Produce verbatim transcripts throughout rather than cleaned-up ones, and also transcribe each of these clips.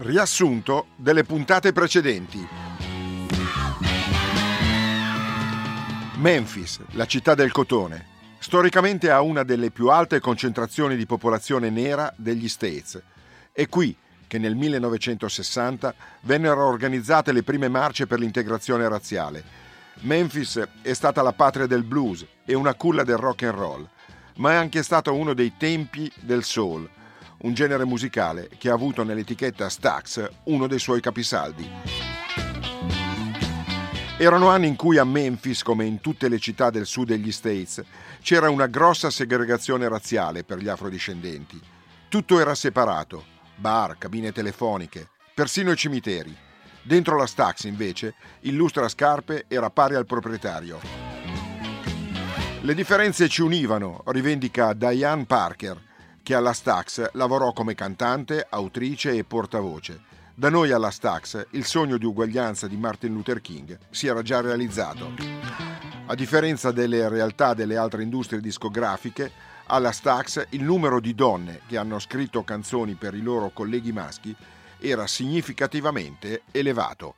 Riassunto delle puntate precedenti. Memphis, la città del cotone, storicamente ha una delle più alte concentrazioni di popolazione nera degli States. È qui che nel millenovecentosessanta vennero organizzate le prime marce per l'integrazione razziale. Memphis è stata la patria del blues e una culla del rock and roll, ma è anche stato uno dei tempi del soul, un genere musicale che ha avuto nell'etichetta Stax uno dei suoi capisaldi. Erano anni in cui a Memphis, come in tutte le città del sud degli States, c'era una grossa segregazione razziale per gli afrodiscendenti. Tutto era separato: bar, cabine telefoniche, persino i cimiteri. Dentro la Stax, invece, il lustrascarpe era pari al proprietario. Le differenze ci univano, rivendica Diane Parker, che alla Stax lavorò come cantante, autrice e portavoce. Da noi alla Stax il sogno di uguaglianza di Martin Luther King si era già realizzato. A differenza delle realtà delle altre industrie discografiche, alla Stax il numero di donne che hanno scritto canzoni per i loro colleghi maschi era significativamente elevato.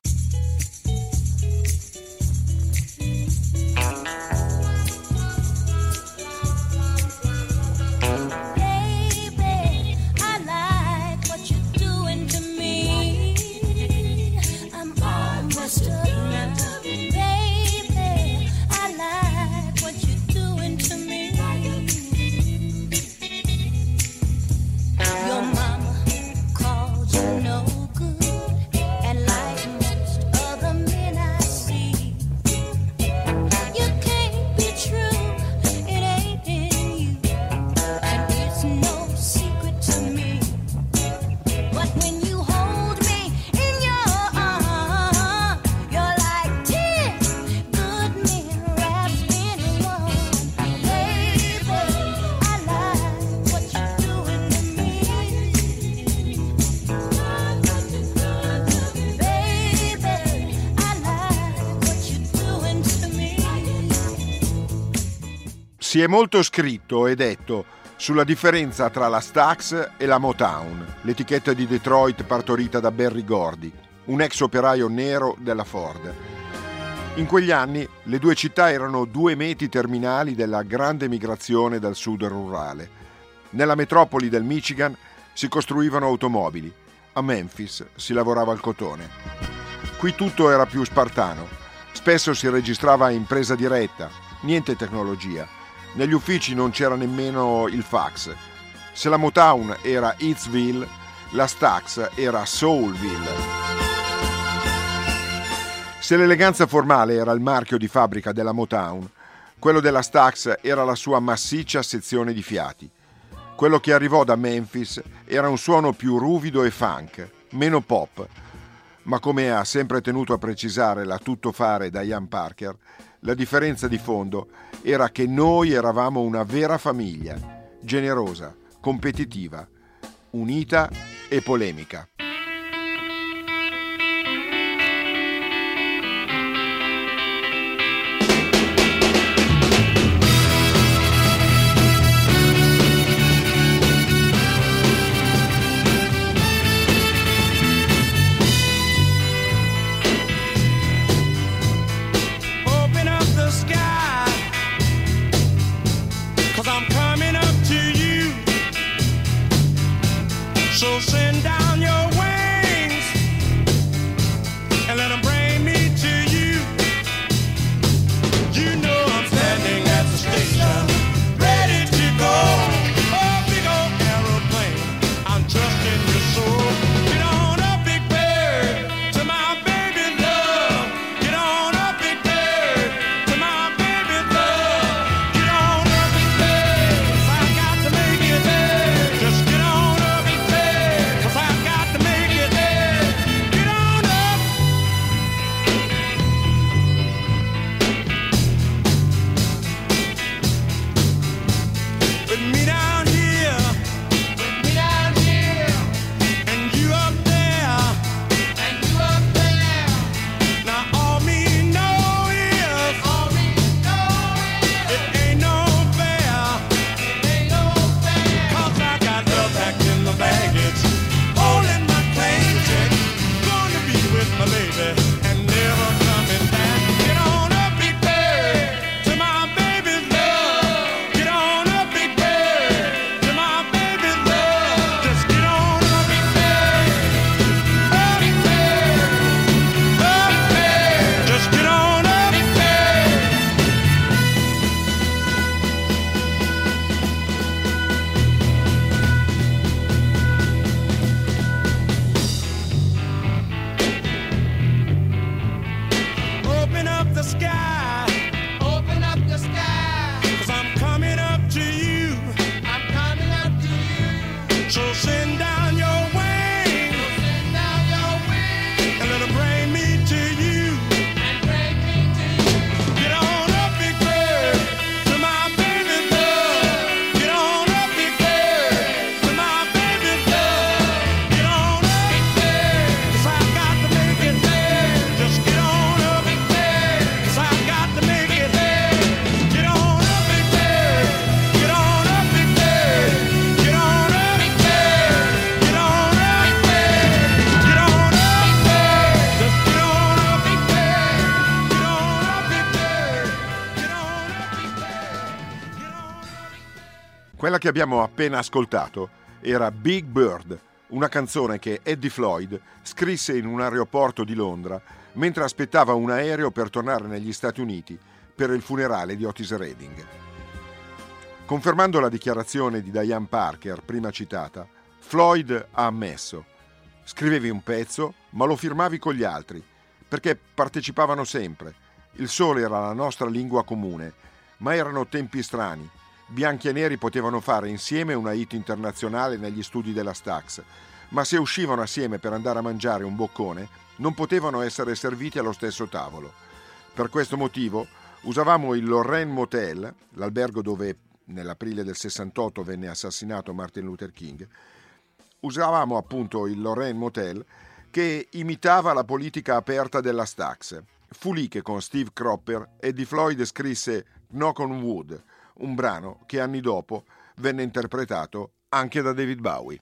Si è molto scritto e detto sulla differenza tra la Stax e la Motown, l'etichetta di Detroit partorita da Berry Gordy, un ex operaio nero della Ford. In quegli anni le due città erano due meti terminali della grande migrazione dal sud rurale. Nella metropoli del Michigan si costruivano automobili, a Memphis si lavorava al cotone. Qui tutto era più spartano, spesso si registrava in presa diretta, niente tecnologia. Negli uffici non c'era nemmeno il fax. Se la Motown era Hitsville, la Stax era Soulville. Se l'eleganza formale era il marchio di fabbrica della Motown, quello della Stax era la sua massiccia sezione di fiati. Quello che arrivò da Memphis era un suono più ruvido e funk, meno pop. Ma come ha sempre tenuto a precisare la tuttofare Diane Parker, la differenza di fondo era che noi eravamo una vera famiglia, generosa, competitiva, unita e polemica. So send down your che abbiamo appena ascoltato era Big Bird, una canzone che Eddie Floyd scrisse in un aeroporto di Londra mentre aspettava un aereo per tornare negli Stati Uniti per il funerale di Otis Redding. Confermando la dichiarazione di Diane Parker prima citata, Floyd ha ammesso: scrivevi un pezzo, ma lo firmavi con gli altri, perché partecipavano sempre. Il sole era la nostra lingua comune, ma erano tempi strani. Bianchi e neri potevano fare insieme una hit internazionale negli studi della Stax, ma se uscivano assieme per andare a mangiare un boccone, non potevano essere serviti allo stesso tavolo. Per questo motivo usavamo il Lorraine Motel, l'albergo dove nell'aprile del sessantotto venne assassinato Martin Luther King. Usavamo appunto il Lorraine Motel, che imitava la politica aperta della Stax. Fu lì che con Steve Cropper Eddie Floyd scrisse Knock on Wood, un brano che anni dopo venne interpretato anche da David Bowie.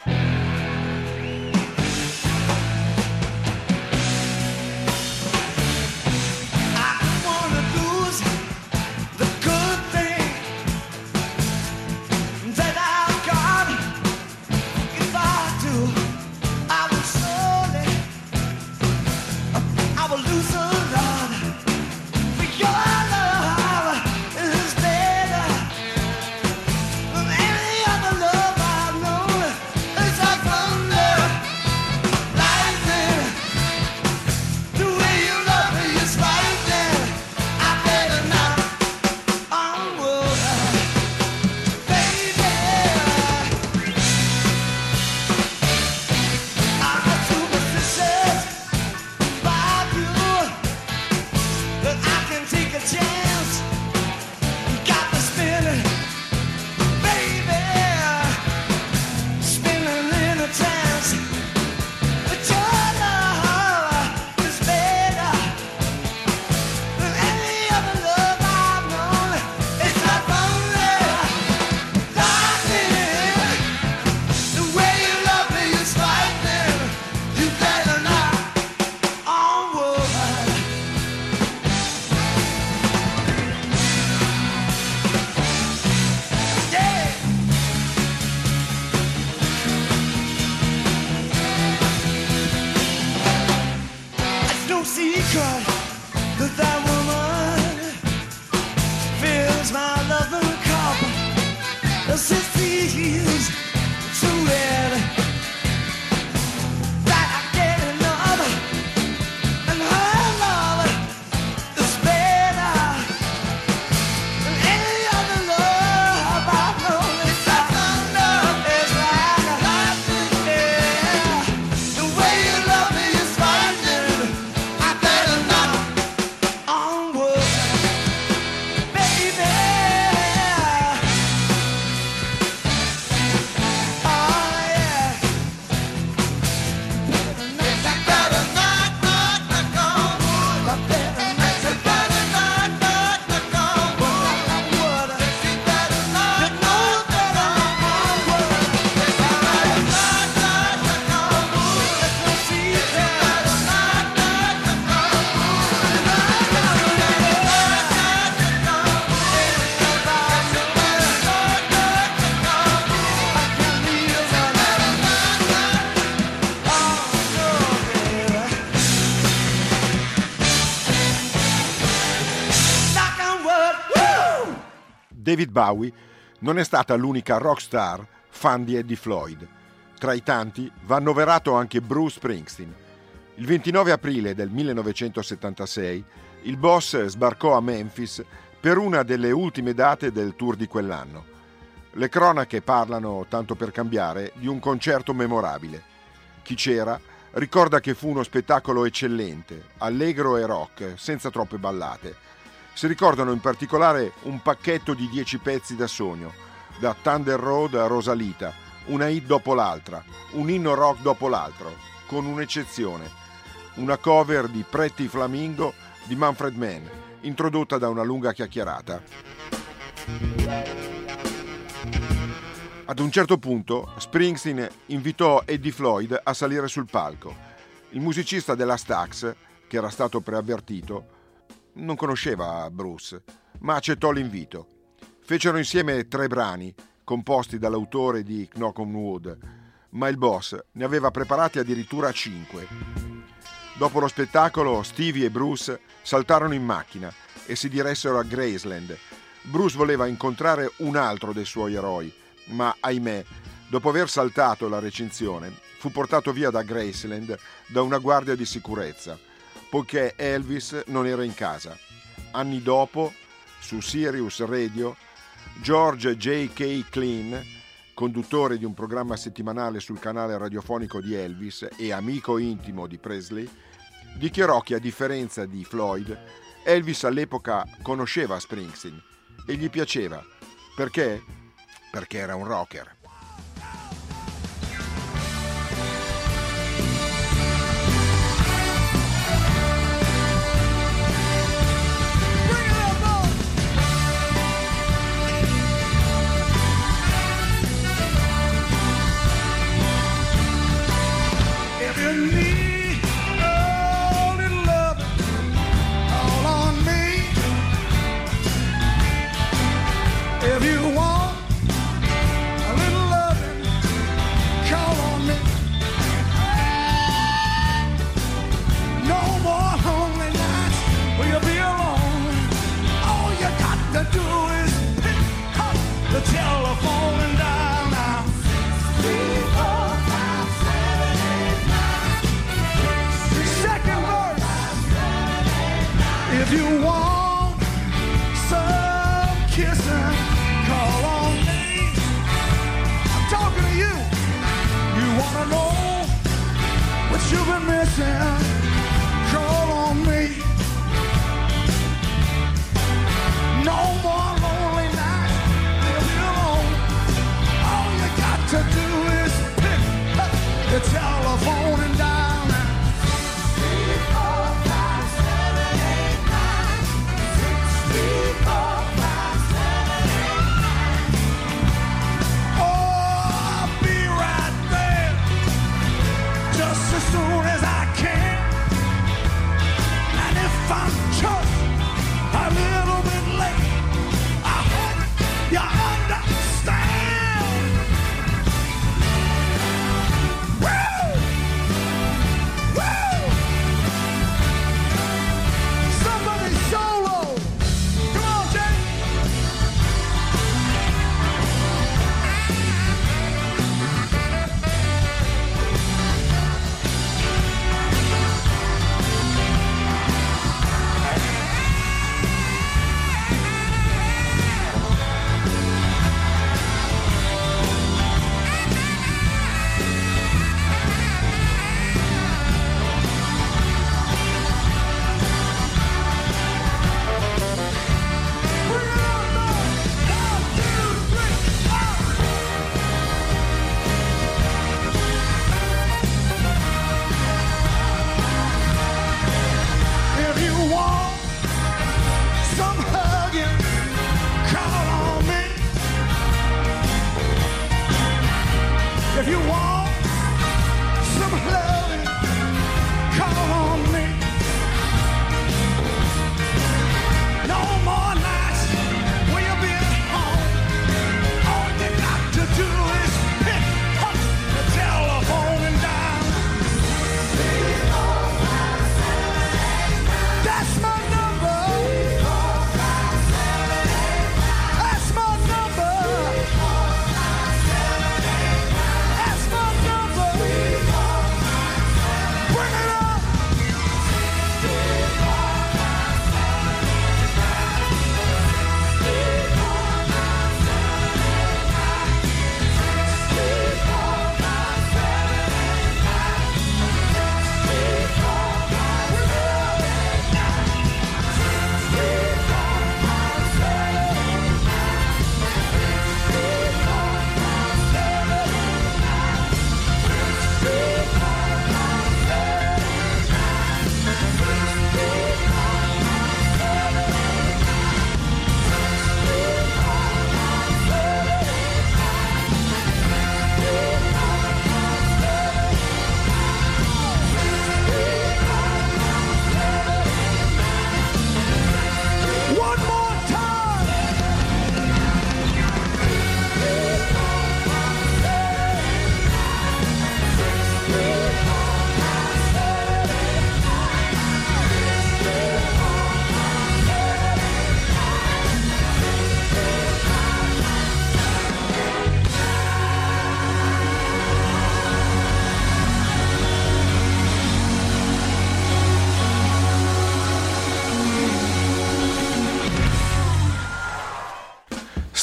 David Bowie non è stata l'unica rockstar fan di Eddie Floyd. Tra i tanti va annoverato anche Bruce Springsteen. Il ventinove aprile del millenovecentosettantasei il boss sbarcò a Memphis per una delle ultime date del tour di quell'anno. Le cronache parlano, tanto per cambiare, di un concerto memorabile. Chi c'era ricorda che fu uno spettacolo eccellente, allegro e rock, senza troppe ballate. Si ricordano in particolare un pacchetto di dieci pezzi da sogno, da Thunder Road a Rosalita, una hit dopo l'altra, un inno rock dopo l'altro, con un'eccezione, una cover di Pretty Flamingo di Manfred Mann, introdotta da una lunga chiacchierata. Ad un certo punto Springsteen invitò Eddie Floyd a salire sul palco. Il musicista della Stax, che era stato preavvertito, non conosceva Bruce, ma accettò l'invito. Fecero insieme tre brani, composti dall'autore di Knock on Wood, ma il boss ne aveva preparati addirittura cinque. Dopo lo spettacolo, Stevie e Bruce saltarono in macchina e si diressero a Graceland. Bruce voleva incontrare un altro dei suoi eroi, ma ahimè, dopo aver saltato la recinzione, fu portato via da Graceland da una guardia di sicurezza, poiché Elvis non era in casa. Anni dopo, su Sirius Radio, George J K. Klein, conduttore di un programma settimanale sul canale radiofonico di Elvis e amico intimo di Presley, dichiarò che a differenza di Floyd, Elvis all'epoca conosceva Springsteen e gli piaceva. Perché? Perché era un rocker. As soon as I can, and if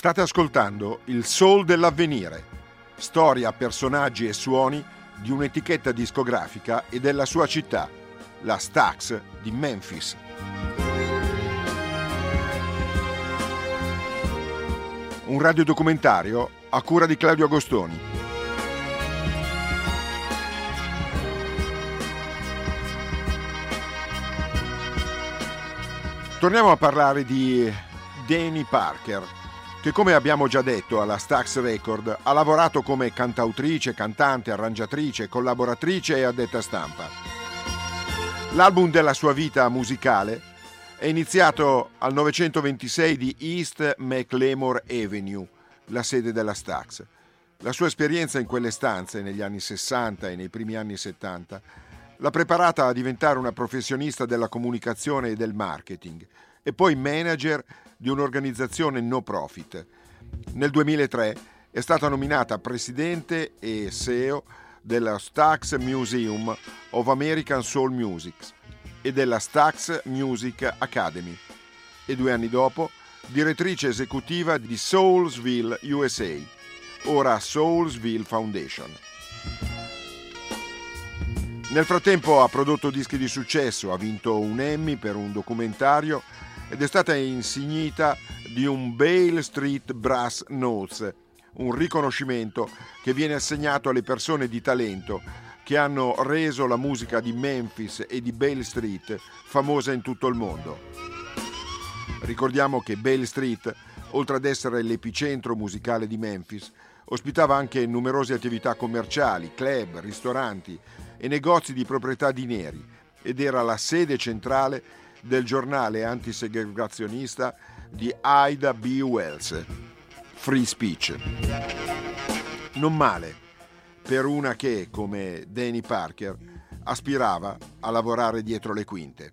State ascoltando il Soul dell'Avvenire, storia, personaggi e suoni di un'etichetta discografica e della sua città, la Stax di Memphis. Un radiodocumentario a cura di Claudio Agostoni. Torniamo a parlare di Dani Parker, che come abbiamo già detto alla Stax Record ha lavorato come cantautrice, cantante, arrangiatrice, collaboratrice e addetta stampa. L'album della sua vita musicale è iniziato al novecentoventisei di East McLemore Avenue, la sede della Stax. La sua esperienza in quelle stanze negli anni sessanta e nei primi anni settanta l'ha preparata a diventare una professionista della comunicazione e del marketing e poi manager di un'organizzazione no profit. Nel duemilatré è stata nominata presidente e C E O della Stax Museum of American Soul Music e della Stax Music Academy e due anni dopo direttrice esecutiva di Soulsville U S A, ora Soulsville Foundation. Nel frattempo ha prodotto dischi di successo, ha vinto un Emmy per un documentario ed è stata insignita di un Beale Street Brass Notes, un riconoscimento che viene assegnato alle persone di talento che hanno reso la musica di Memphis e di Beale Street famosa in tutto il mondo. Ricordiamo che Beale Street, oltre ad essere l'epicentro musicale di Memphis, ospitava anche numerose attività commerciali, club, ristoranti e negozi di proprietà di neri ed era la sede centrale del giornale antisegregazionista di Ida B. Wells, Free Speech. Non male per una che, come Dani Parker, aspirava a lavorare dietro le quinte.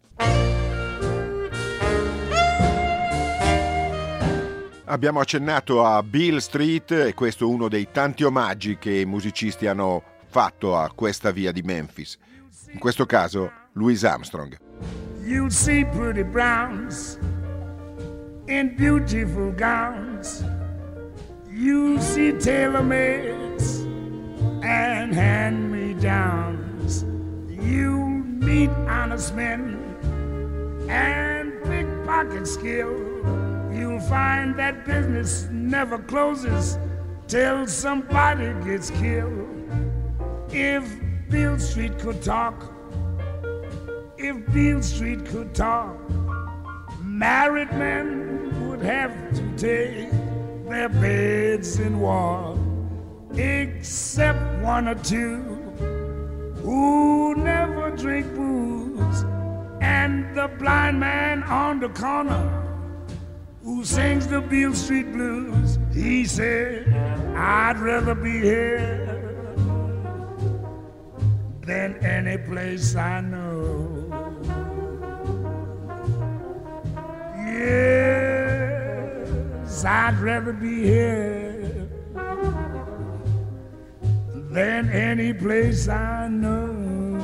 Abbiamo accennato a Beale Street e questo è uno dei tanti omaggi che i musicisti hanno fatto a questa via di Memphis. In questo caso Louis Armstrong. You see pretty browns in beautiful gowns. You see tailor-mades and hand-me-downs. You meet honest men and pickpocket skill. You'll find that business never closes till somebody gets killed. If Beale Street could talk, if Beale Street could talk, married men would have to take their beds in war, except one or two who never drink booze, and the blind man on the corner who sings the Beale Street Blues. He said, I'd rather be here than any place I know. Yes, I'd rather be here than any place I know.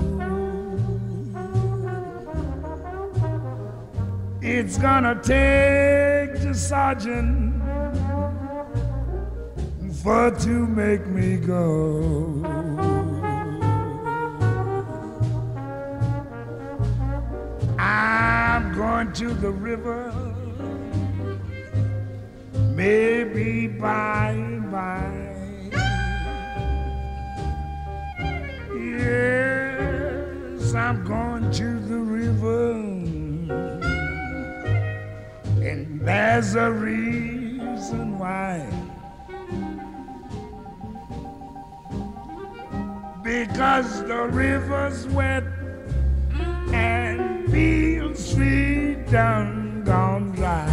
It's gonna take the sergeant for to make me go. I'm going to the river, maybe by and by. Yes, I'm going to the river, and there's a reason why. Because the river's wet and Beale Street done gone dry.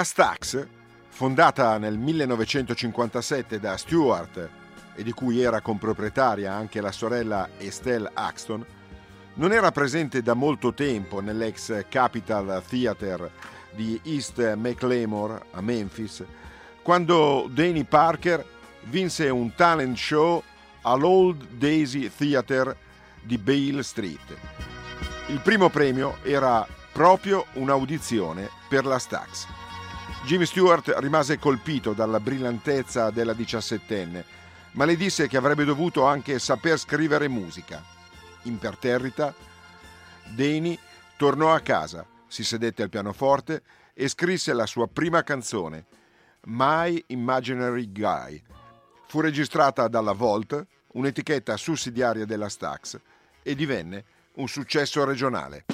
La Stax, fondata nel millenovecentocinquantasette da Stewart e di cui era comproprietaria anche la sorella Estelle Axton, non era presente da molto tempo nell'ex Capitol Theatre di East McLemore a Memphis, quando Danny Parker vinse un talent show all'Old Daisy Theatre di Beale Street. Il primo premio era proprio un'audizione per la Stax. Jimmy Stewart rimase colpito dalla brillantezza della diciassettenne, ma le disse che avrebbe dovuto anche saper scrivere musica. Imperterrita, Danny tornò a casa, si sedette al pianoforte e scrisse la sua prima canzone, My Imaginary Guy. Fu registrata dalla Volt, un'etichetta sussidiaria della Stax, e divenne un successo regionale.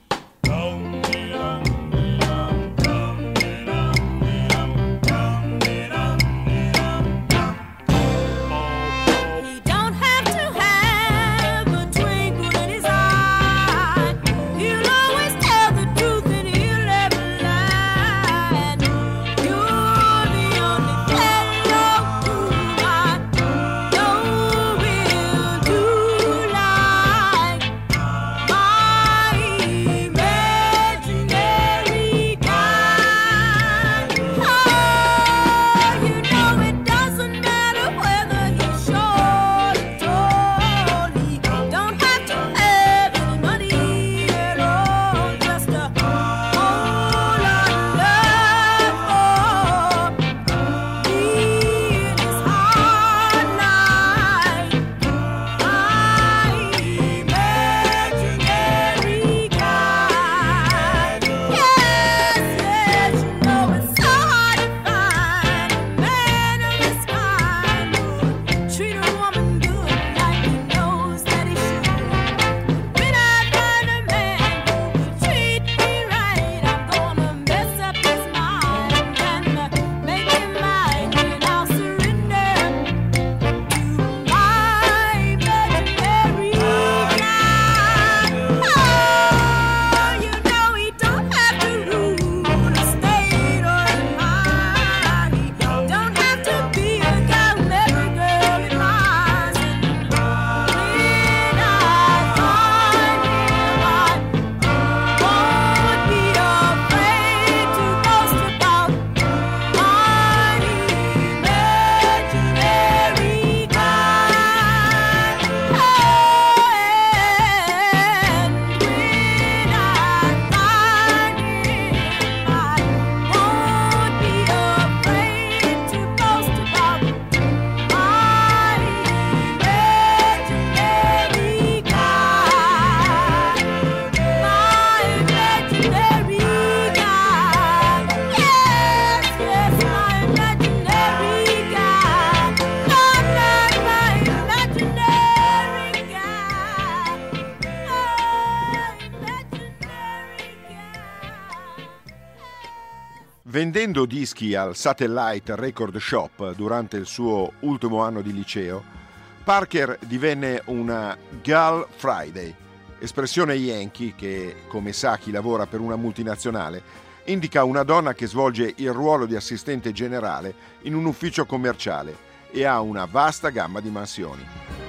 Vendendo dischi al Satellite Record Shop durante il suo ultimo anno di liceo, Parker divenne una Girl Friday, espressione yankee che, come sa chi lavora per una multinazionale, indica una donna che svolge il ruolo di assistente generale in un ufficio commerciale e ha una vasta gamma di mansioni.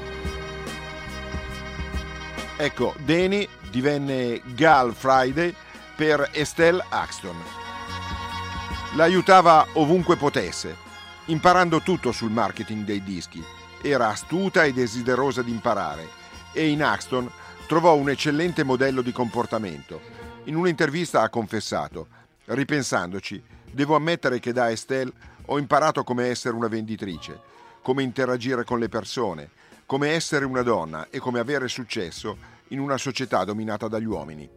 Ecco, Danny divenne Girl Friday per Estelle Axton. La aiutava ovunque potesse, imparando tutto sul marketing dei dischi. Era astuta e desiderosa di imparare e in Axton trovò un eccellente modello di comportamento. In un'intervista ha confessato: ripensandoci, devo ammettere che da Estelle ho imparato come essere una venditrice, come interagire con le persone, come essere una donna e come avere successo in una società dominata dagli uomini.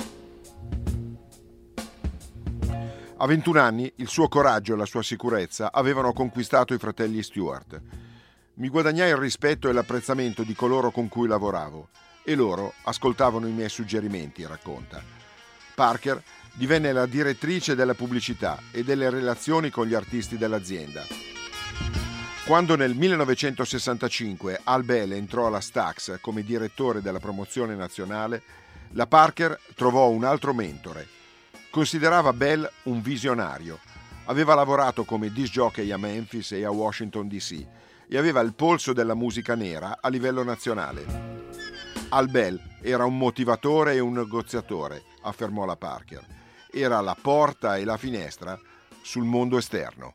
A ventuno anni il suo coraggio e la sua sicurezza avevano conquistato i fratelli Stewart. Mi guadagnai il rispetto e l'apprezzamento di coloro con cui lavoravo e loro ascoltavano i miei suggerimenti, racconta. Parker divenne la direttrice della pubblicità e delle relazioni con gli artisti dell'azienda. Quando nel millenovecentosessantacinque Al Bell entrò alla Stax come direttore della promozione nazionale, la Parker trovò un altro mentore. Considerava Bell un visionario, Aveva lavorato come disc jockey a Memphis e a Washington D C e aveva il polso della musica nera a livello nazionale. Al Bell era un motivatore e un negoziatore, affermò la Parker. Era la porta e la finestra sul mondo esterno.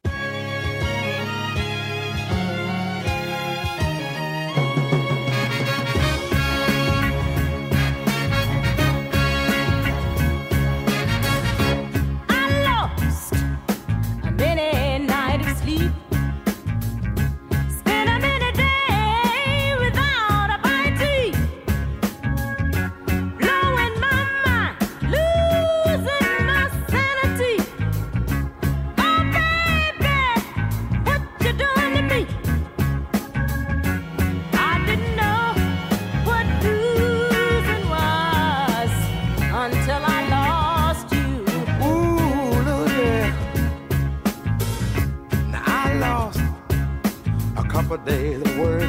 Days of work,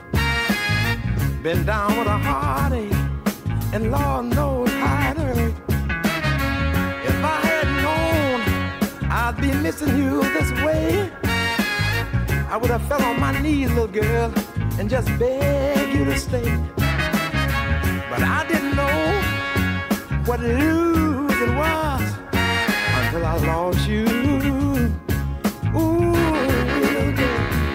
been down with a heartache, and Lord knows how it hurt. If I had known I'd be missing you this way, I would have fell on my knees, little girl, and just begged you to stay. But I didn't know what losing was until I lost you. Ooh, little girl.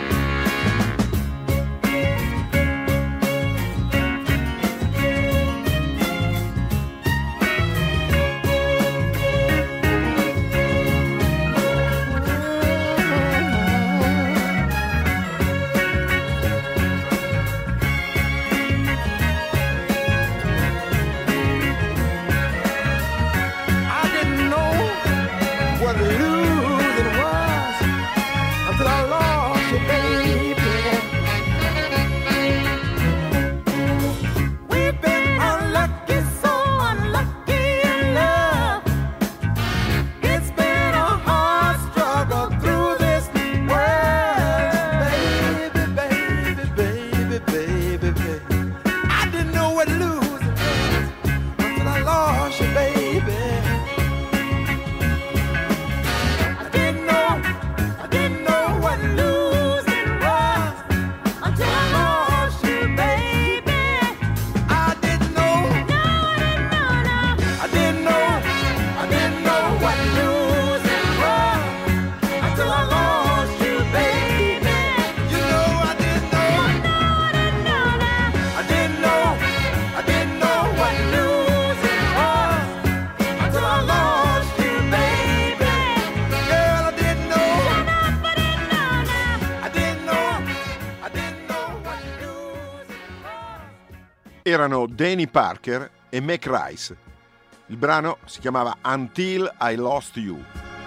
Erano Danny Parker e Mac Rice. Il brano si chiamava Until I Lost You.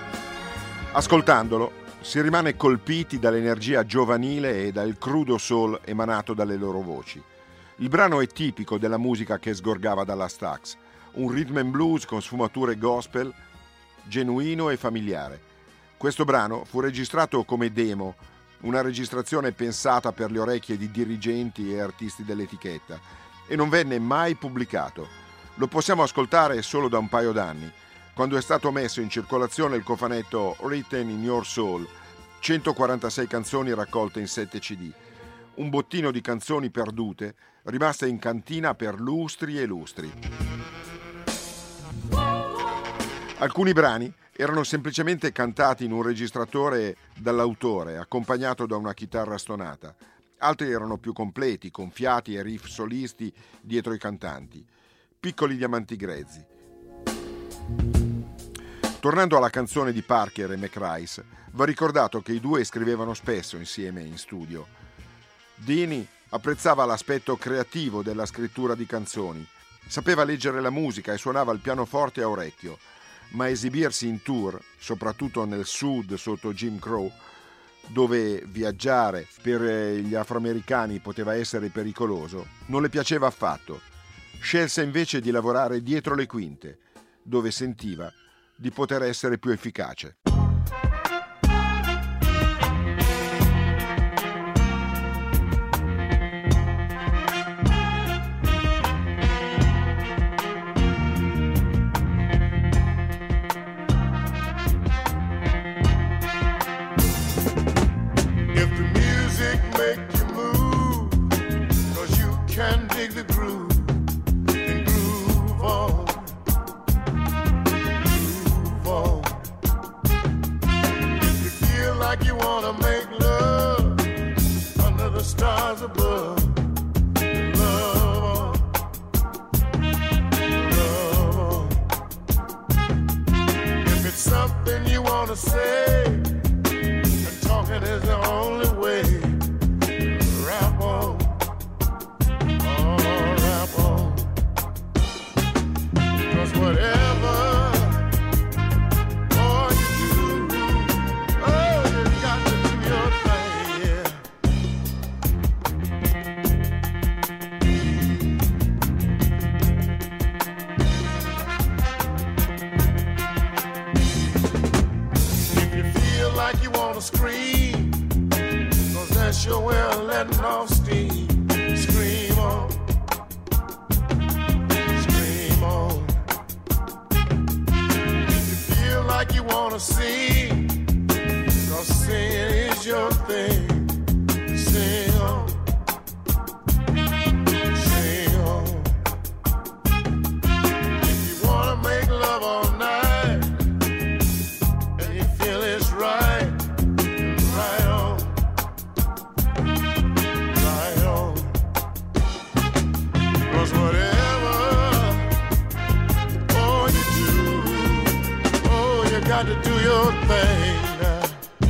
Ascoltandolo si rimane colpiti dall'energia giovanile e dal crudo soul emanato dalle loro voci. Il brano è tipico della musica che sgorgava dalla Stax, un rhythm and blues con sfumature gospel, genuino e familiare. Questo brano fu registrato come demo, una registrazione pensata per le orecchie di dirigenti e artisti dell'etichetta, e non venne mai pubblicato. Lo possiamo ascoltare solo da un paio d'anni, quando è stato messo in circolazione il cofanetto Written in Your Soul, centoquarantasei canzoni raccolte in sette C D, un bottino di canzoni perdute rimaste in cantina per lustri e lustri. Alcuni brani erano semplicemente cantati in un registratore dall'autore, accompagnato da una chitarra stonata. Altri erano più completi, con fiati e riff solisti dietro i cantanti. Piccoli diamanti grezzi. Tornando alla canzone di Parker e Mac Rice, va ricordato che i due scrivevano spesso insieme in studio. Dini apprezzava l'aspetto creativo della scrittura di canzoni, sapeva leggere la musica e suonava il pianoforte a orecchio, ma esibirsi in tour, soprattutto nel sud sotto Jim Crow, dove viaggiare per gli afroamericani poteva essere pericoloso, non le piaceva affatto. Scelse invece di lavorare dietro le quinte, dove sentiva di poter essere più efficace. stars above. Love on, love on. If it's something you wanna say, and talking is the only way. Rap on, oh, rap on. 'Cause whatever more you do, oh, you got to do your thing, yeah. If you feel like you wanna scream, 'cause that's your way of letting off steam. Scream on, scream on. If you feel like you wanna sing, 'cause singing is your thing. Sing on, sing on. If you wanna make love all night, and you feel it's right, right on, right on. 'Cause whatever, oh, you do, oh, you got to do your thing now.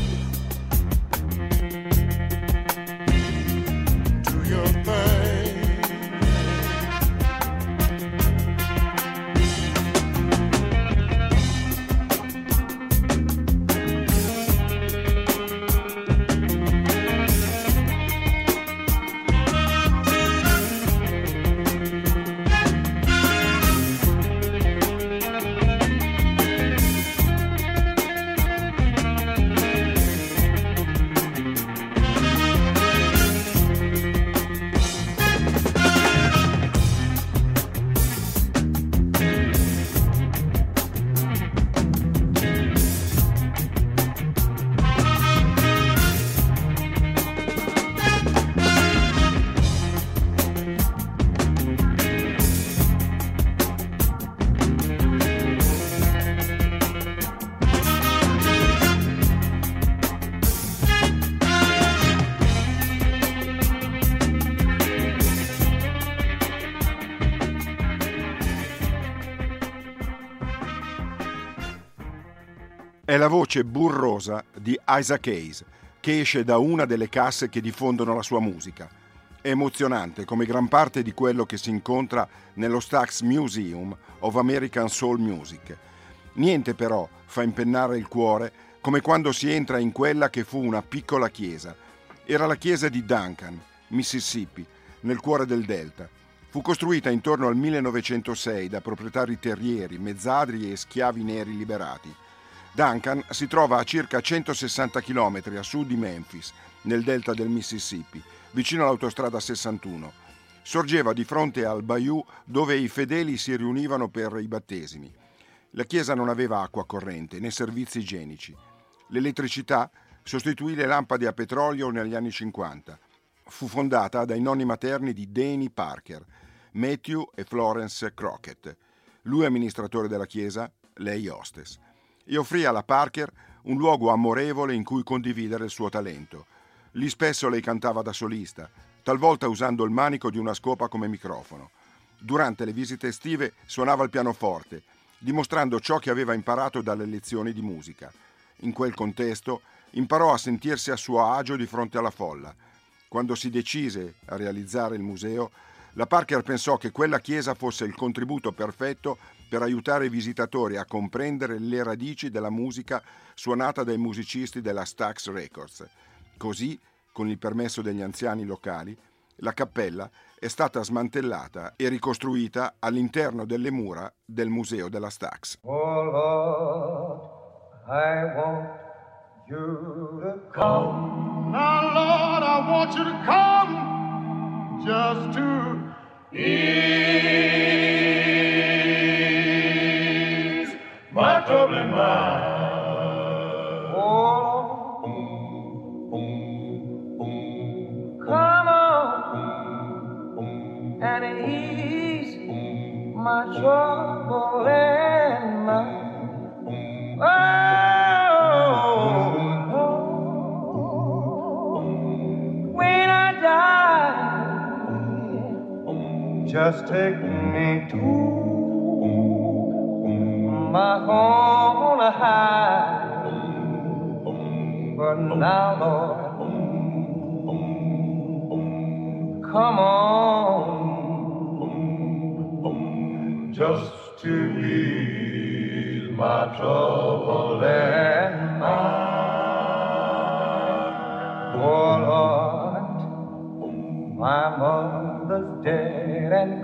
Do your thing. È la voce burrosa di Isaac Hayes, che esce da una delle casse che diffondono la sua musica. È emozionante come gran parte di quello che si incontra nello Stax Museum of American Soul Music. Niente però fa impennare il cuore come quando si entra in quella che fu una piccola chiesa. Era la chiesa di Duncan, Mississippi, nel cuore del Delta. Fu costruita intorno al millenovecentosei da proprietari terrieri, mezzadri e schiavi neri liberati. Duncan si trova a circa centosessanta chilometri a sud di Memphis, nel delta del Mississippi, vicino all'autostrada sessantuno. Sorgeva di fronte al bayou dove i fedeli si riunivano per i battesimi. La chiesa non aveva acqua corrente né servizi igienici. L'elettricità sostituì le lampade a petrolio negli anni cinquanta. Fu fondata dai nonni materni di Danny Parker, Matthew e Florence Crockett. Lui amministratore della chiesa, lei hostess. E offrì alla Parker un luogo amorevole in cui condividere il suo talento. Lì spesso lei cantava da solista, talvolta usando il manico di una scopa come microfono. Durante le visite estive suonava il pianoforte, dimostrando ciò che aveva imparato dalle lezioni di musica. In quel contesto imparò a sentirsi a suo agio di fronte alla folla. Quando si decise a realizzare il museo, la Parker pensò che quella chiesa fosse il contributo perfetto per aiutare i visitatori a comprendere le radici della musica suonata dai musicisti della Stax Records. Così, con il permesso degli anziani locali, la cappella è stata smantellata e ricostruita all'interno delle mura del museo della Stax. Oh Lord, I want you to come. Now, Lord, I want you to come just to ease my troubling mind. Oh, come on and ease my troubling mind. Oh, when I die Just take me to my home on a high. But now, Lord, come on, just to ease my trouble and mine. Oh, Lord, my mother's dead and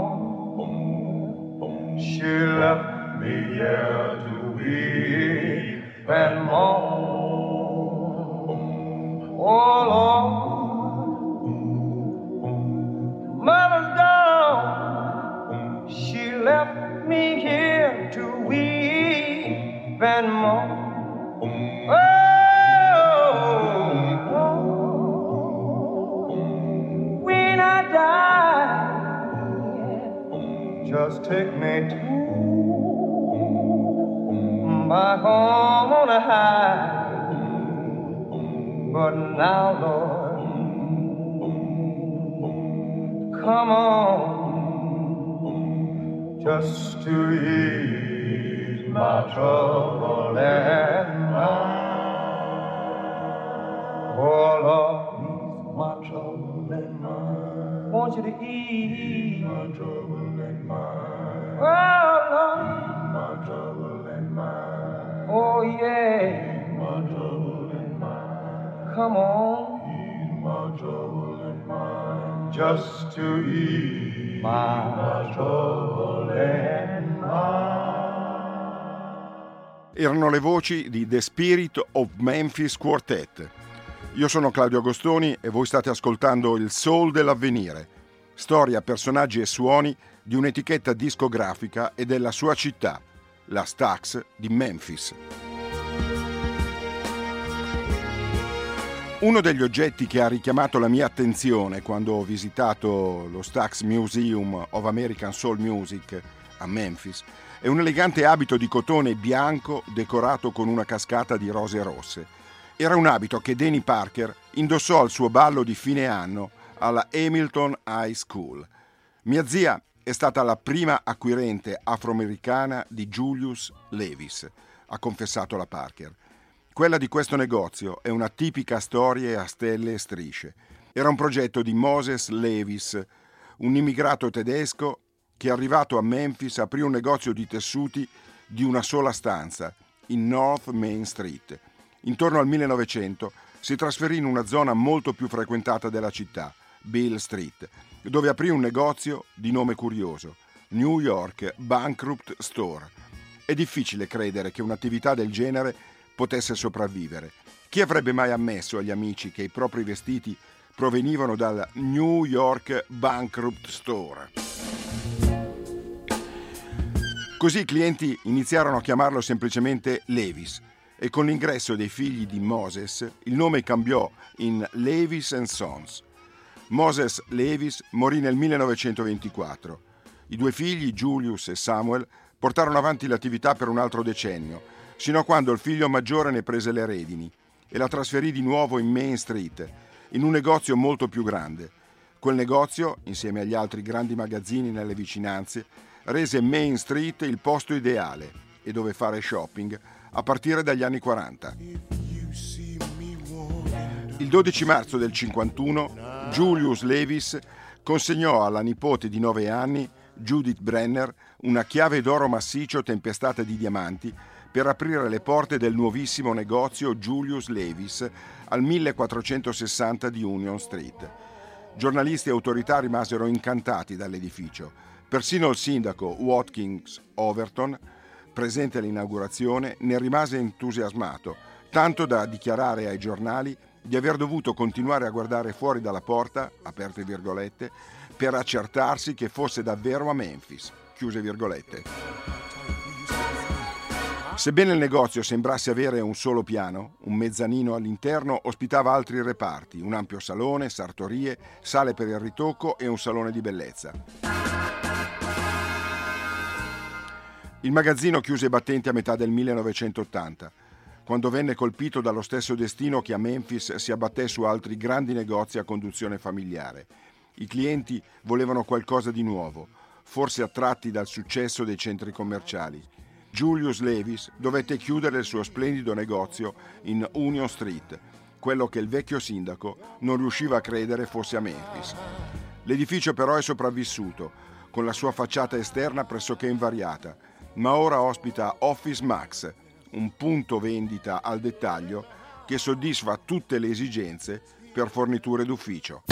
gone. She left me here to weep and mourn. Oh, Lord, mother's gone. She left me here to weep and mourn. Oh, when I die, just take me to my home on a high. But now, Lord, come on, just to ease my trouble and mine. Oh, Lord, ease my trouble and mine. Want you to ease my trouble and mine. Oh, Lord, ease my trouble and mine. Oh, yeah, ease my trouble and mine. Come on, ease my trouble and mine. Just to ease my trouble and mine. Erano le voci di The Spirit of Memphis Quartet. Io sono Claudio Agostoni e voi state ascoltando il Soul dell'Avvenire, storia, personaggi e suoni di un'etichetta discografica e della sua città, la Stax di Memphis. Uno degli oggetti che ha richiamato la mia attenzione quando ho visitato lo Stax Museum of American Soul Music a Memphis è un elegante abito di cotone bianco decorato con una cascata di rose rosse. Era un abito che Danny Parker indossò al suo ballo di fine anno alla Hamilton High School. Mia zia è stata la prima acquirente afroamericana di Julius Levis, ha confessato la Parker. Quella di questo negozio è una tipica storia a stelle e strisce. Era un progetto di Moses Levis, un immigrato tedesco che arrivato a Memphis aprì un negozio di tessuti di una sola stanza in North Main Street. Intorno al millenovecento si trasferì in una zona molto più frequentata della città, Beale Street, dove aprì un negozio di nome curioso, New York Bankrupt Store. È difficile credere che un'attività del genere potesse sopravvivere. Chi avrebbe mai ammesso agli amici che i propri vestiti provenivano dal New York Bankrupt Store? Così i clienti iniziarono a chiamarlo semplicemente Levis e con l'ingresso dei figli di Moses il nome cambiò in Levis and Sons. Moses Levis morì nel millenovecentoventiquattro. I due figli, Julius e Samuel, portarono avanti l'attività per un altro decennio, sino a quando il figlio maggiore ne prese le redini e la trasferì di nuovo in Main Street, in un negozio molto più grande. Quel negozio, insieme agli altri grandi magazzini nelle vicinanze, rese Main Street il posto ideale e dove fare shopping a partire dagli anni quaranta. Il dodici marzo del cinquantuno, Julius Levis consegnò alla nipote di nove anni, Judith Brenner, una chiave d'oro massiccio tempestata di diamanti per aprire le porte del nuovissimo negozio Julius Levis al millequattrocentosessanta di Union Street. Giornalisti e autorità rimasero incantati dall'edificio. Persino il sindaco Watkins Overton, presente all'inaugurazione, ne rimase entusiasmato, tanto da dichiarare ai giornali di aver dovuto continuare a guardare fuori dalla porta, aperte virgolette, per accertarsi che fosse davvero a Memphis, chiuse virgolette. Sebbene il negozio sembrasse avere un solo piano, un mezzanino all'interno ospitava altri reparti, un ampio salone, sartorie, sale per il ritocco e un salone di bellezza. Il magazzino chiuse i battenti a metà del millenovecentottanta, quando venne colpito dallo stesso destino che a Memphis si abbatté su altri grandi negozi a conduzione familiare. I clienti volevano qualcosa di nuovo, forse attratti dal successo dei centri commerciali. Julius Levis dovette chiudere il suo splendido negozio in Union Street, quello che il vecchio sindaco non riusciva a credere fosse a Memphis. L'edificio però è sopravvissuto, con la sua facciata esterna pressoché invariata, ma ora ospita Office Max, un punto vendita al dettaglio che soddisfa tutte le esigenze per forniture d'ufficio.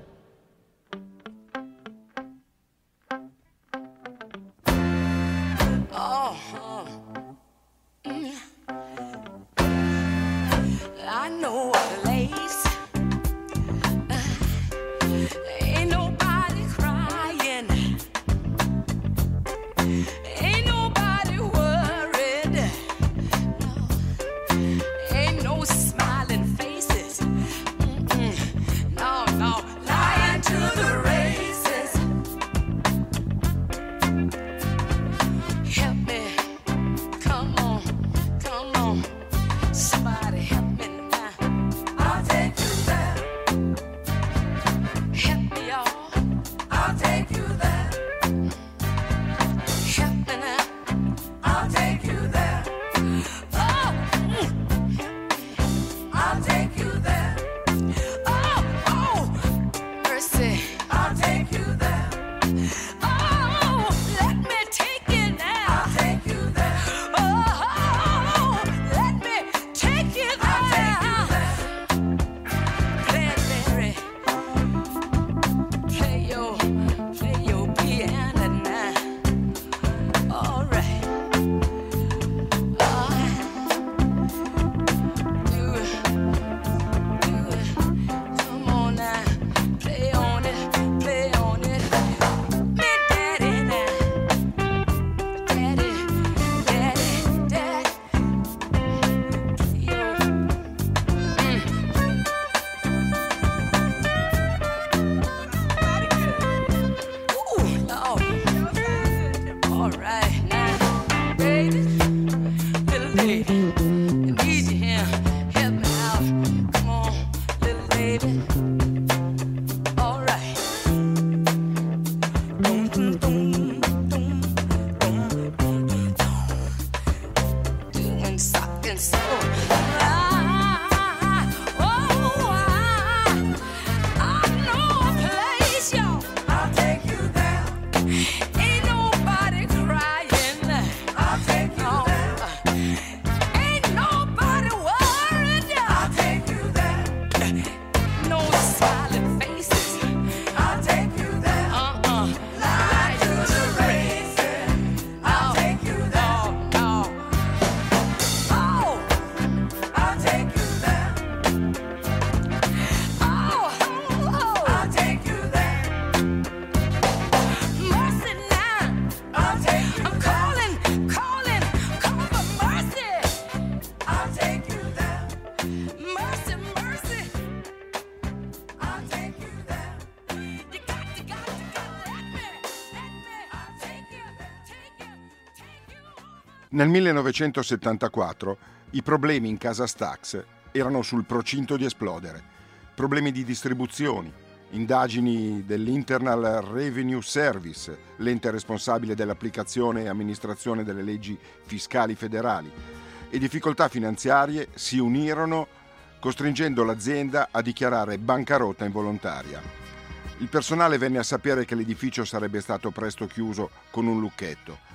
Nel millenovecentosettantaquattro i problemi in casa Stax erano sul procinto di esplodere. Problemi di distribuzioni, indagini dell'Internal Revenue Service, l'ente responsabile dell'applicazione e amministrazione delle leggi fiscali federali, e difficoltà finanziarie si unirono costringendo l'azienda a dichiarare bancarotta involontaria. Il personale venne a sapere che l'edificio sarebbe stato presto chiuso con un lucchetto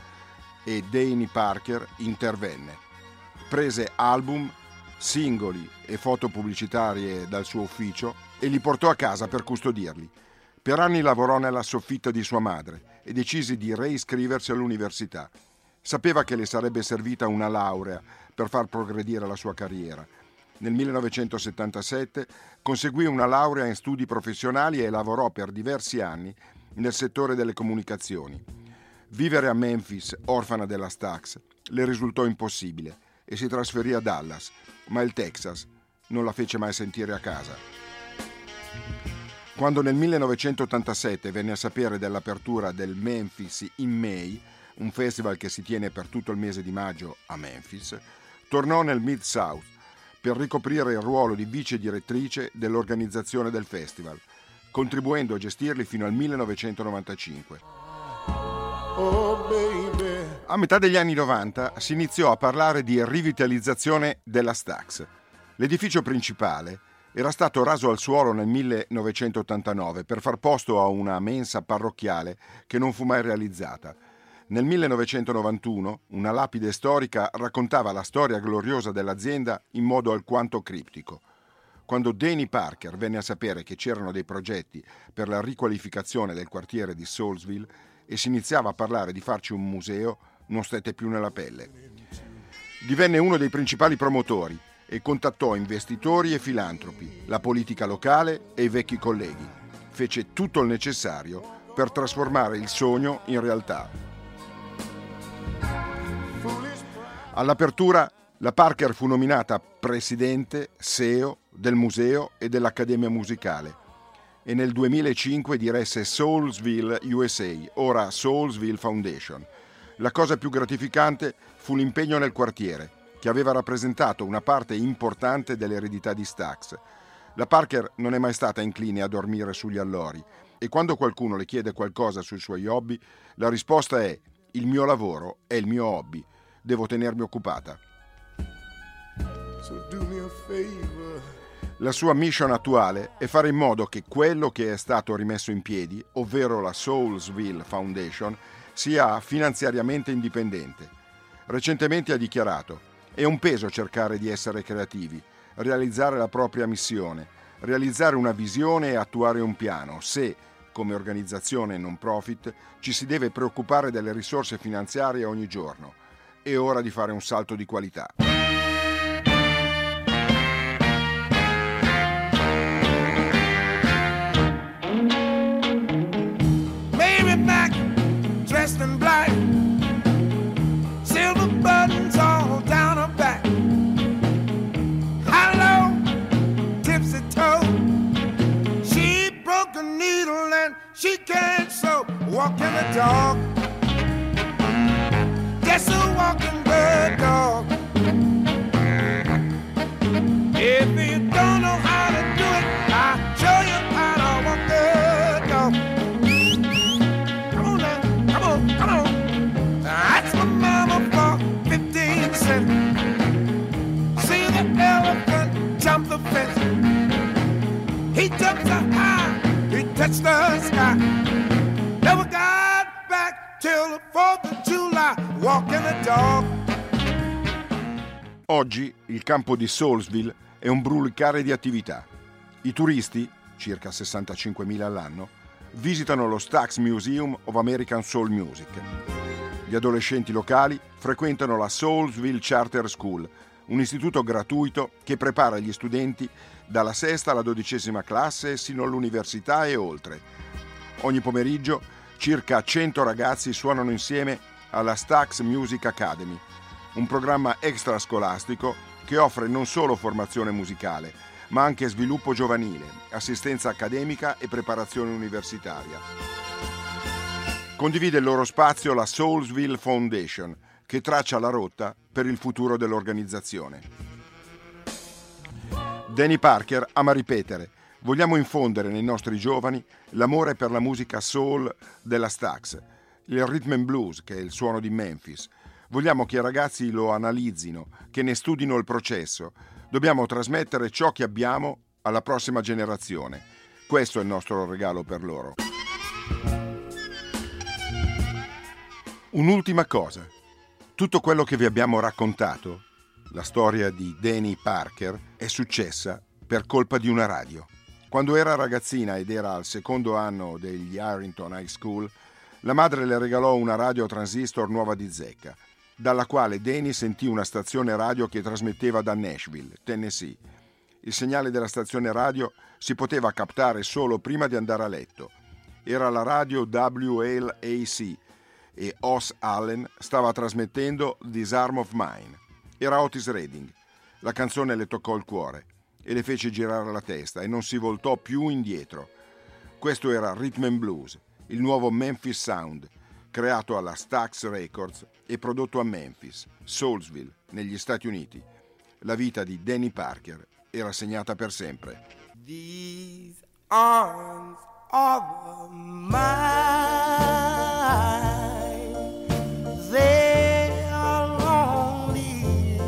e Danny Parker intervenne. Prese album, singoli e foto pubblicitarie dal suo ufficio e li portò a casa per custodirli. Per anni lavorò nella soffitta di sua madre e decise di reiscriversi all'università. Sapeva che le sarebbe servita una laurea per far progredire la sua carriera. Nel millenovecentosettantasette conseguì una laurea in studi professionali e lavorò per diversi anni nel settore delle comunicazioni. Vivere a Memphis, orfana della Stax, le risultò impossibile e si trasferì a Dallas, ma il Texas non la fece mai sentire a casa. Quando nel millenovecentottantasette venne a sapere dell'apertura del Memphis in May, un festival che si tiene per tutto il mese di maggio a Memphis, tornò nel Mid-South per ricoprire il ruolo di vice direttrice dell'organizzazione del festival. contribuendo a gestirli fino al millenovecentonovantacinque. Oh, baby. A metà degli anni novanta si iniziò a parlare di rivitalizzazione della Stax. L'edificio principale era stato raso al suolo nel millenovecentottantanove per far posto a una mensa parrocchiale che non fu mai realizzata. Nel millenovecentonovantuno una lapide storica raccontava la storia gloriosa dell'azienda in modo alquanto criptico. Quando Danny Parker venne a sapere che c'erano dei progetti per la riqualificazione del quartiere di Soulsville e si iniziava a parlare di farci un museo, non stette più nella pelle. Divenne uno dei principali promotori e contattò investitori e filantropi, la politica locale e i vecchi colleghi. Fece tutto il necessario per trasformare il sogno in realtà. All'apertura, la Parker fu nominata presidente C E O del museo e dell'Accademia Musicale e nel duemilacinque diresse Soulsville U S A, ora Soulsville Foundation. La cosa più gratificante fu l'impegno nel quartiere, che aveva rappresentato una parte importante dell'eredità di Stax. La Parker non è mai stata incline a dormire sugli allori e quando qualcuno le chiede qualcosa sui suoi hobby, la risposta è: il mio lavoro è il mio hobby. Devo tenermi occupata. So do me a favor. La sua mission attuale è fare in modo che quello che è stato rimesso in piedi, ovvero la Soulsville Foundation, sia finanziariamente indipendente. Recentemente ha dichiarato: è un peso cercare di essere creativi, realizzare la propria missione, realizzare una visione e attuare un piano, se, come organizzazione non profit, ci si deve preoccupare delle risorse finanziarie ogni giorno. È ora di fare un salto di qualità. Mary Mac, dressed in black, silver buttons all down her back. Hello, tipsy toe. She broke a needle and she can't sew. Walking the dog. Guess a walking bird dog. If you don't know how to do it, I'll show you how to walk the dog. Come on now, come on, come on. That's my mama for fifteen cents. See the elephant jump the fence. He jumped so high, he touched the sky. Never got back till the fourth of July, walking the dog. Oggi il campo di Soulsville è un brulicare di attività. I turisti, circa sessantacinquemila all'anno, visitano lo Stax Museum of American Soul Music. Gli adolescenti locali frequentano la Soulsville Charter School, un istituto gratuito che prepara gli studenti dalla sesta alla dodicesima classe sino all'università e oltre. Ogni pomeriggio circa cento ragazzi suonano insieme alla Stax Music Academy, un programma extrascolastico che offre non solo formazione musicale, ma anche sviluppo giovanile, assistenza accademica e preparazione universitaria. Condivide il loro spazio la Soulsville Foundation, che traccia la rotta per il futuro dell'organizzazione. Danny Parker ama ripetere: vogliamo infondere nei nostri giovani l'amore per la musica soul della Stax, il rhythm and blues, che è il suono di Memphis. Vogliamo che i ragazzi lo analizzino, che ne studino il processo. Dobbiamo trasmettere ciò che abbiamo alla prossima generazione. Questo è il nostro regalo per loro. Un'ultima cosa. Tutto quello che vi abbiamo raccontato, la storia di Danny Parker, è successa per colpa di una radio. Quando era ragazzina ed era al secondo anno degli Arrington High School, la madre le regalò una radio transistor nuova di zecca, dalla quale Danny sentì una stazione radio che trasmetteva da Nashville, Tennessee. Il segnale della stazione radio si poteva captare solo prima di andare a letto. Era la radio W L A C e Os Allen stava trasmettendo This Arm of Mine. Era Otis Redding. La canzone le toccò il cuore e le fece girare la testa e non si voltò più indietro. Questo era Rhythm and Blues, il nuovo Memphis Sound, creato alla Stax Records e prodotto a Memphis, Soulsville, negli Stati Uniti. La vita di Danny Parker era segnata per sempre. These arms of mine. They are lonely,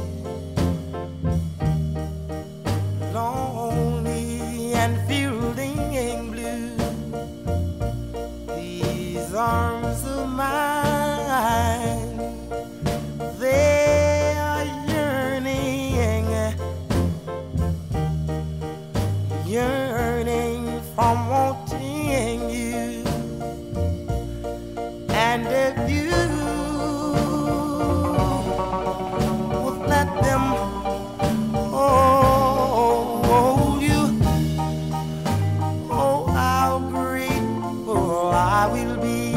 lonely and feeling blue. These arms of mine, they are yearning, yearning from wanting you. And if you would let them hold you, oh, how grateful I will be.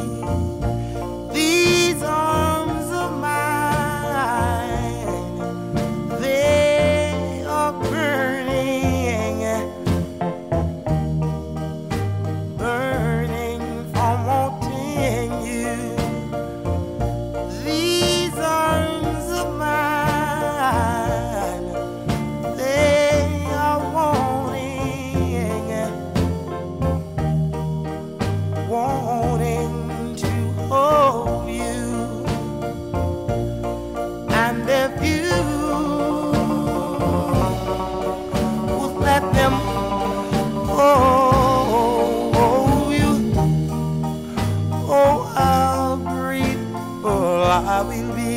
These arms of mine, they are burning, burning from wanting you. These arms of mine, they are wanting, wanting to hold you. And if you would let them hold you, oh, how grateful I will be.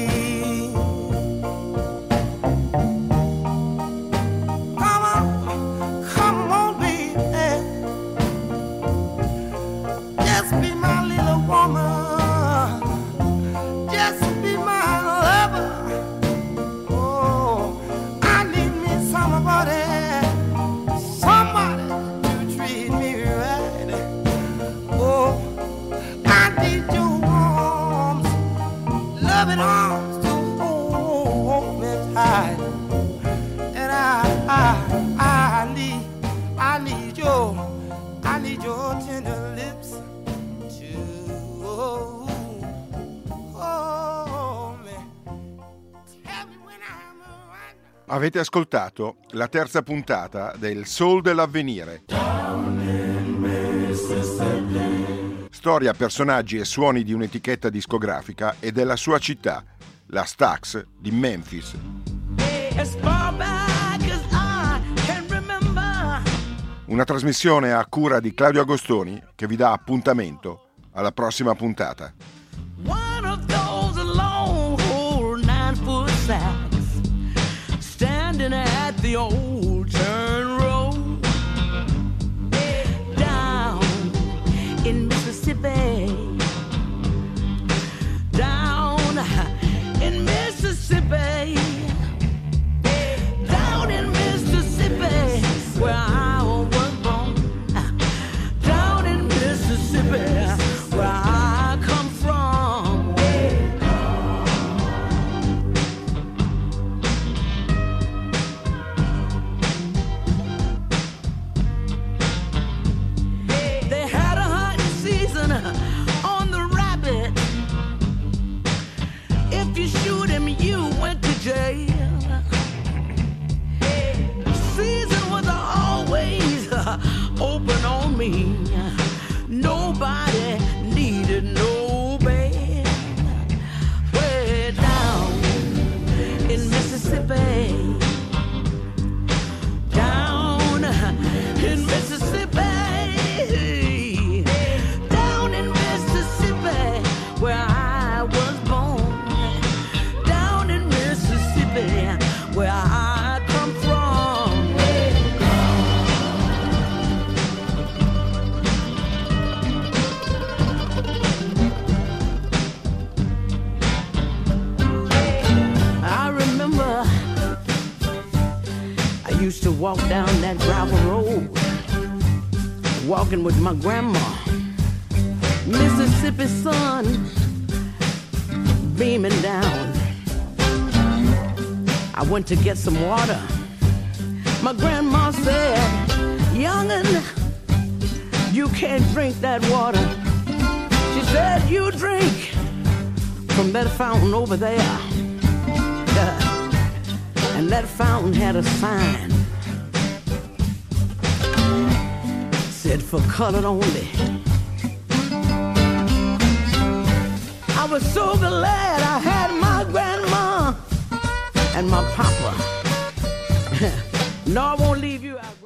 Come on, come on, baby. Just be my little woman. Just be my lover. Oh, I need me somebody, somebody to treat me right. Oh, I need your arms, loving arms to hold me tight. And I, I, I need, I need your, I need your tender lips to hold, hold me. Tell me when I'm around. Avete ascoltato la terza puntata del Soul dell'Avvenire. Storia, personaggi e suoni di un'etichetta discografica e della sua città, la Stax di Memphis. As far back as I can remember. Una trasmissione a cura di Claudio Agostoni che vi dà appuntamento alla prossima puntata. One of those long old nine foot sacks standing at the old turn road down in Mississippi, down in Mississippi, down in Mississippi where I was born, down in Mississippi where I come from. They had a hunting season on the rabbit. If you shoot him, you went to jail. Season was always open on me. Nobody needed no bail. Way down in Mississippi, down in Mississippi, down in Mississippi where I was born, down in Mississippi where I come from. I remember I used to walk down that gravel road, walking with my grandma. Mississippi sun beaming down. I went to get some water. My grandma said, "Young'un, you can't drink that water." She said, "You drink from that fountain over there." And that fountain had a sign. for colored only. I was so glad I had my grandma and my papa. No, I won't leave you out.